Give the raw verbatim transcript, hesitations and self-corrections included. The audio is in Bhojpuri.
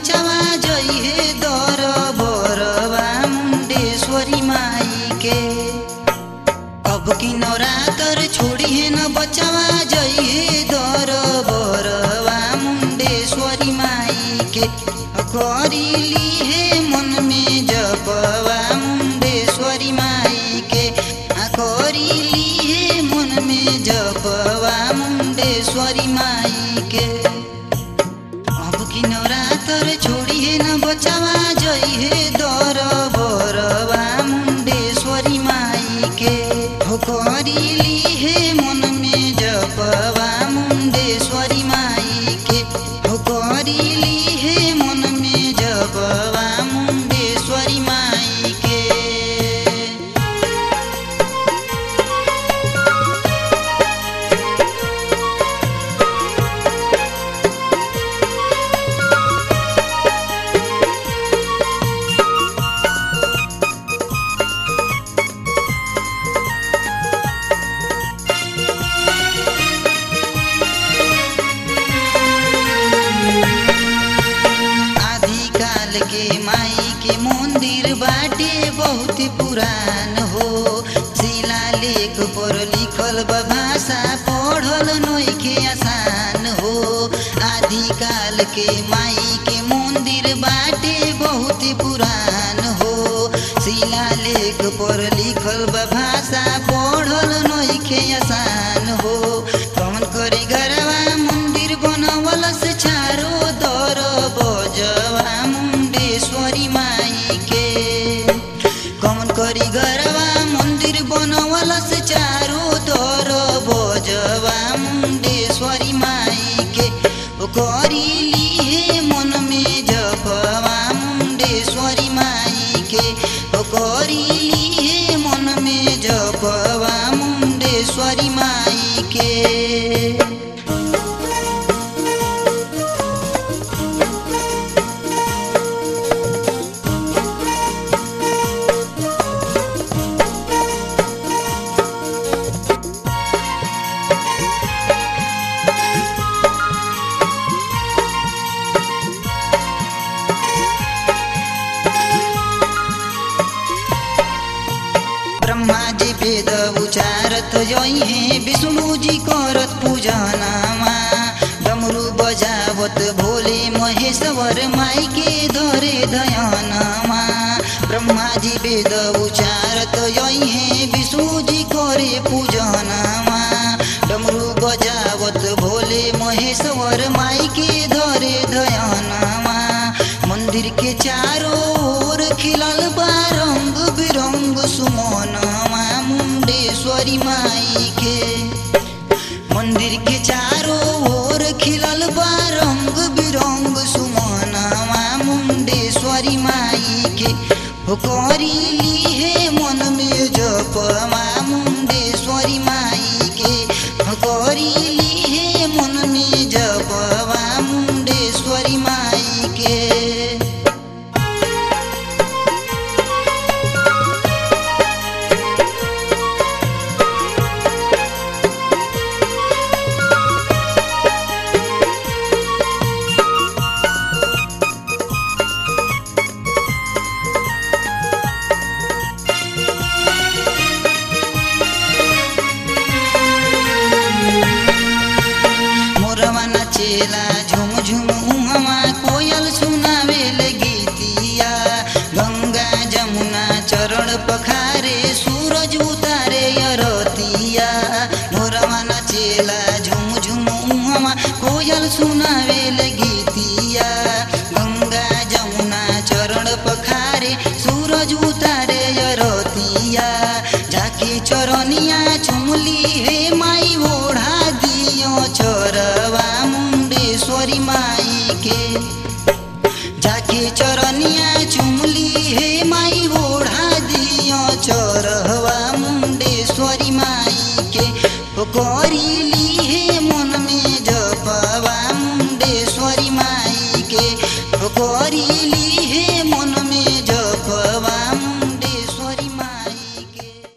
बचावा जई हे दर बरवा मुंडेश्वरी माई के। अब की नवरात्र छोड़ी है न बचावा जई हे दर बरवा मुंडेश्वरी माई के। करीली है मन में जपवा मुंडेश्वरी माई के। करीली है मन में जपवा मुंडेश्वरी माई के। अब की नवरात्र छोड़ी है न बचावा जई हे दर बरवा मुंडेश्वरी माई के। हो करीली है मन में जपवा मुंडेश्वरी माई के। हो करीली है मन में जपवा मुंडेश्वरी माई के। के माई के मंदिर बाटे बहुत पुरान हो। शिलालेख पर लिखल बा भाषा पढ़ल नइखे आसान हो। आदिकाल के माई के मंदिर बाटे बहुत पुरान हो। शिलालेख पर लिखल बा भाषा पढ़ल नइखे आसान हो। कौन करे घरवा मंदिर बनवल से चारो दर बजवा मुंडेश्वरी माई के। कौन करी घरवा मंदिर बनवल से चारो दर बजवा मुंडेश्वरी माई के। ओ करीली है मन में जपवा मुंडेश्वरी माई के। ओ करीली है मन में जपवा मुंडेश्वरी माई के। ब्रह्मा जी वेद उचारत जई है विष्णु जी करत पूजनमा। डमरू बजावत भोले महेश्वर माई के धरे धयानमा। ब्रह्मा जी वेद उचारत जई है विष्णु जी करे पूजनमा। डमरू बजावत भोले महेश्वर माई के धरे धयानमा। मंदिर के चारों ओर खिलल बा रंग बिरंग सुमनमा मुंडेश्वरी माई के। मंदिर के चारों ओर खिलल बा रंग बिरंग सुमनमा मुंडेश्वरी माई के। हो करीली है मन में जपवा मुंडेश्वरी माई के। हो करीली है मन में जपवा मुंडेश्वरी माई के। चेला झुम झुम उहवा कोयल सुनावे गीतिया। गंगा जमुना चरण पखारे सूरज उतारे अरतिया। मोरवा चेला झुम झुम उहवा कोयल सुनावे गीतिया। गंगा जमुना चरण पखारे सूरज उतारे अरतिया। जाके चरनिया चुमली हे माई ओढ़ा दियो चरवा मुंडेश्वरी माई के। जाके चरनिया चुमली हे माई ओढ़ा दियो चरवा मुंडेश्वरी माई के। ओ करीली हे मन में जपवा मुंडेश्वरी माई के। ओ करीली